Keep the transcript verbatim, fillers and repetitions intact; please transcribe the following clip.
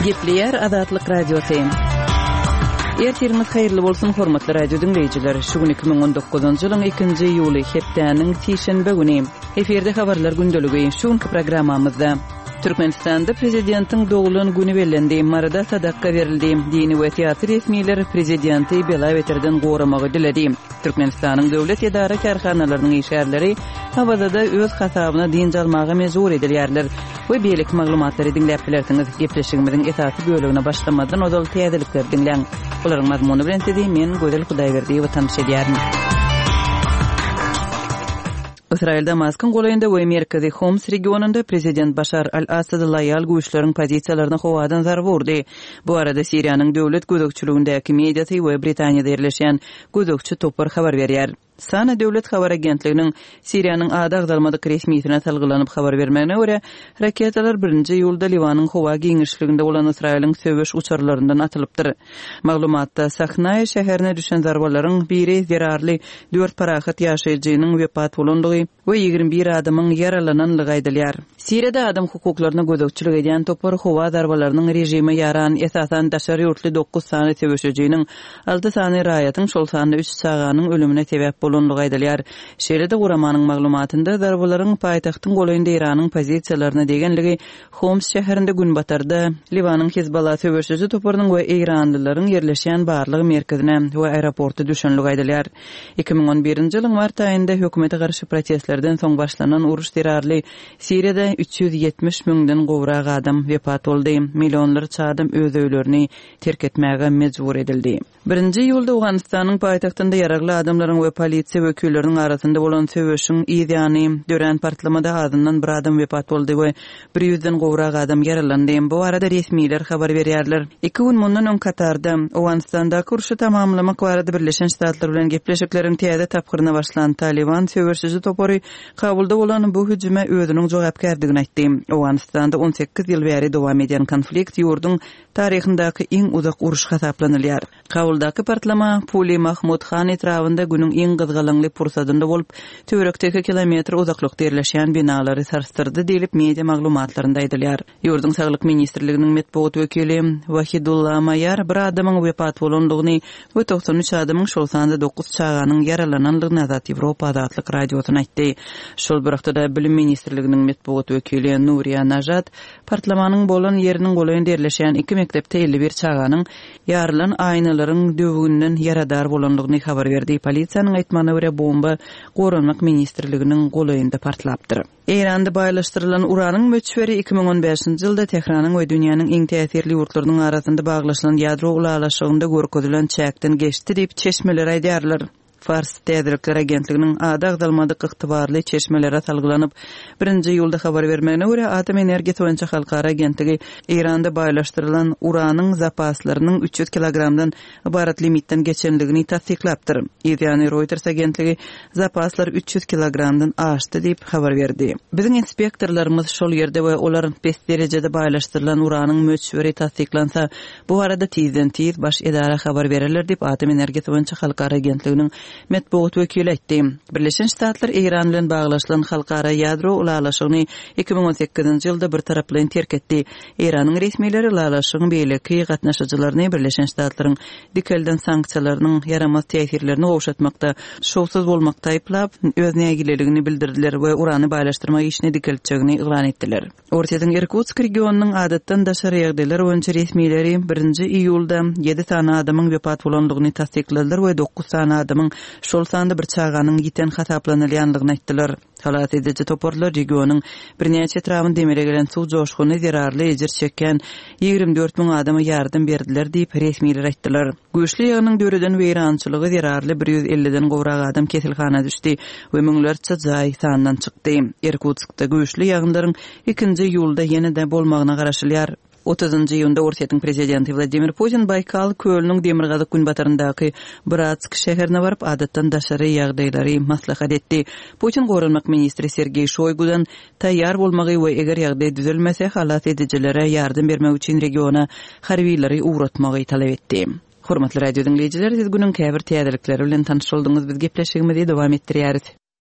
Gepleyer Azatlyk Radiosu. Ertirimiz hayırlı bolsun hormatly radio dinleyijiler. Şu gün iki bin on dokuzuncu ýylyň ikinji ýuly hepdeniň Sişenbe güni. Eferde habarlar gündöligi şu programmamyzda. Türkmenistanda prezidentiň dogulun güni bellendi. Marada sadaka berildi. Dini we teatr resmiýetleri prezidenti Bela Beterden goramagy diledi. Türkmenistanyň döwlet edara karhanalarynyň işgärleri hawada öz hasabyna din jalmagy mezur edilýärler. Bu beýlik maglumatlary dinläp bilersiňiz. Gepleşigimiziň esasy bölügine başlamadan odal täzelikler dinleň. Olaryň mazmuny bilen dedi men Gözel Hudaýberdi we tanış edýärim. İsrail Damaskyn goýunda we Merkezi Homs regionunda prezident Bashar al-Assad loýal güýçleriň pozisiýalaryna howadan zar wurdy. Bu arada Siriýanyň döwlet gözükçüligindäki mediasy we Britaniýada ýerleşýän gözükçü topar habar berýär. Sana döwlet habar agentliginiň Siriýanyň ada agzalmadyk resmiýetine talgylanyp habar bermegine görä, raketalar birinji ýylda Liwanyň howa giňişliginde bolan Israýlyň söwüş uçarlaryndan atylypdyr. Maglumatda Sahnaya şäherine düşen zarbalaryň biri zerarly dört parahat ýaşaýjynyň wepat bolandygy we ýigirme bir adamyň yaralananlygy aýdylýar. Siriýada adam hukuklaryna gözükçülik edýän topar howa zarbalarynyň rejimi ýaran esasan daşary ýurtly dokuz sany söwüşjüjiniň alty sany raýatyň şol sany üç saganyň ölümine sebäp bolandygy aýdylýar. Şeýle-de guramanyň maglumatynda zarbalaryň paýtagtyň goýunda Iranyň pozisiýalaryna degenligi Homs şäherinde gün batarda Liwanyň Hezbollah söwüşjüji toparynyň we Iranlylaryň ýerleşýän barlygy merkezine we aeroportu düşenligi aýdylýar. iki bin on birinji ýylyň mart aýynda hökümete garşy protestlerden soň başlanan uruş derarly Siriýada üç ýüz ýetmiş müňden gowrak adam wepat boldy. Millionlar çadym öz öýlerini terk etmäge mejbur edildi. Birinji ýylda Awganistanyň paýtagtynda ýaragly adamlaryň we polisiýa wekilleriniň arasynda bolan söwüşiň ýa-ni dören partlamada azyndan bir adam wepat boldy we bir ýüzden gowrak adam yaralandy. Bu arada resmiýetler habar berýärler. iki gün mundan öň Katarda Awganistanda kurşy tamamlamak barada Birleşen Ştatlar bilen gepleşikleriň täze tapgyryna başlanan Taliban söwüşjüji topary Kabulda bolan bu hüjüme özüniň jogapkärdigini aýtdy. Awganistanda on sekiz ýyl bäri dowam edýän konflikt ýurduň taryhyndaky iň uzak uruş hasaplanylýar. Kabuldaky partlama Puli Mahmud Khan etrafynda günüň iň gyzgalanly pursatynda bolup, töwerekteki kilometr uzaklykda ýerleşýän binalary sarstyrdy diýilip media maglumatlarynda aýdylýar. Ýurdun saglyk ministrliginiň medeniýet wekili Wahidullah Mayar bir adamyň wepat bolandygyny we doksan üç adamyň şol sanda dokuz çaganyň yaralananlygyny Azat Ýewropa Azatlyk radiosyna aýtdy. Şol bir wagtda bilim ministrliginiň medeniýet wekili Nuriya Najat partlamanyň bolan ýeriniň goýunda ýerleşýän iki mektepde elli bir çaganyň ýaralan aýnalaryň döwünden yaradar bolandygyny habar berdi. Polisiýanyň aýtmagyna görä bomba Gorunmak ministrliginiň goýunda partlapdyr. Iranda baýlaşdyrylan uranyň möçberi iki bin on beşinji ýylda Tehranyň we dünýäniň iň täsirli ýurtlarynyň arasynda baglaşylan ýadro ulalaşygynda görkezlen çäkden geçdi diýip çeşmeler aýdýarlar. Fars Täzelikler agentliginiň ada agzalmadyk ygtybarly çeşmelere salgylanyp birinji ýylda habar bermegine görä Atom Energiýasy boýunça halkara agentligi Iranda baýlaşdyrylan uranyň zapaslarynyň üç ýüz kilogramdan ibarat limitden geçenligini tasdiklapdyr. ýa-ni Reuters agentligi zapaslar üç ýüz kilogramdan aşdy diýip habar berdi. Biziň inspektorlarymyz şol ýerde we olar beş derejede baýlaşdyrylan uranyň möçberi tasdiklansa, bu arada tizden tiz baş edara habar bererler diýip Atom Energiýasy boýunça halkara agentliginiň medeniýet wekili aýtdy. Birleşen Ştatlar Iran bilen baglaşylan halkara ýadro ulalaşygyny iki bin on sekizinji ýylda bir taraply terk etdi. Iranyň resmiýetleri ulalaşygyň beýleki gatnaşyjylaryny Birleşen Ştatlaryň dikelden sanksiýalarynyň yaramaz täsirlerini gowşatmakda şowsuz bolmakda aýplap öz nägileligini bildirdiler we urany baýlaşdyrmak işine dikelçegini iglan etdiler. Ortadan Irkutsk regionunyň adatdan daşary ýagdaýlar boýunça resmiýetleri birinji iýulda ýedi sany adamyň wepat bolandygyny tasdikladylar we dokuz sany adamyň şol sanda bir çaganyň giten hasaplanylýanlygyny aýtdylar. Halat edici toporlar regionunyň birnäçe etrafynda demire gelen suw joşguny zerarly ejir çeken ýigirme dört müň adama ýardym berdiler diýip resmiýetler aýtdylar. Güýçli ýagnyň döreden weýrançylygy zerarly bir ýüz elliden gowrak adam kesilhana düşdi we müňlerçe jaý sandan çykdy. Irkutskda güýçli ýagynlaryň ikinji ýylda ýene-de bolmagyna garaşylýar. otuzuncu ýylda Orsiýanyň prezidenti Vladimir Putin Baykal kölüniň Demirgazyk gün bataryndaky Bratsk şäherine baryp adatdan daşary ýagdaýlary maslahat etdi. Putin Gorunmak ministri Sergey Shoygudan taýýar bolmagy we eger ýagdaý düzelmese halat edijilere ýardym bermek üçin regiona harbiýleri uğratmagy talap etdi. Hormatly radio dinleyijiler, siz günüň käbir täzelikleri bilen tanyşyldığınız biz gepleşigimizi dowam etdirýäris.